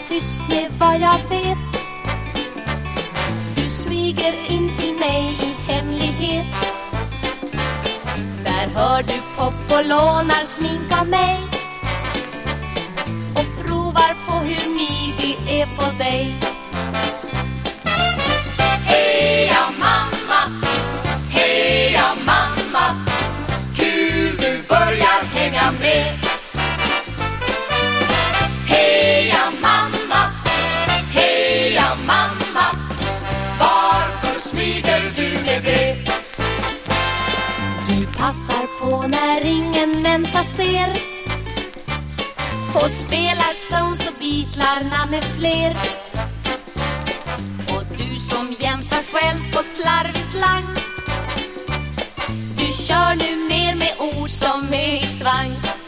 tyst med vad jag vet. Du smyger in till mig i hemlighet. Där hör du pop och lånar smink av mig. Och provar på hur midi är på dig. Heja mamma, heja mamma, kul du börjar hänga med. Heja mamma, varför smyger du med det? Du passar på när ingen väntar ser. Och spelar Stones och Beatlarna med fler. Och du som jämtar själv på slarvig slang, du kör nu mer med ord som är i svang.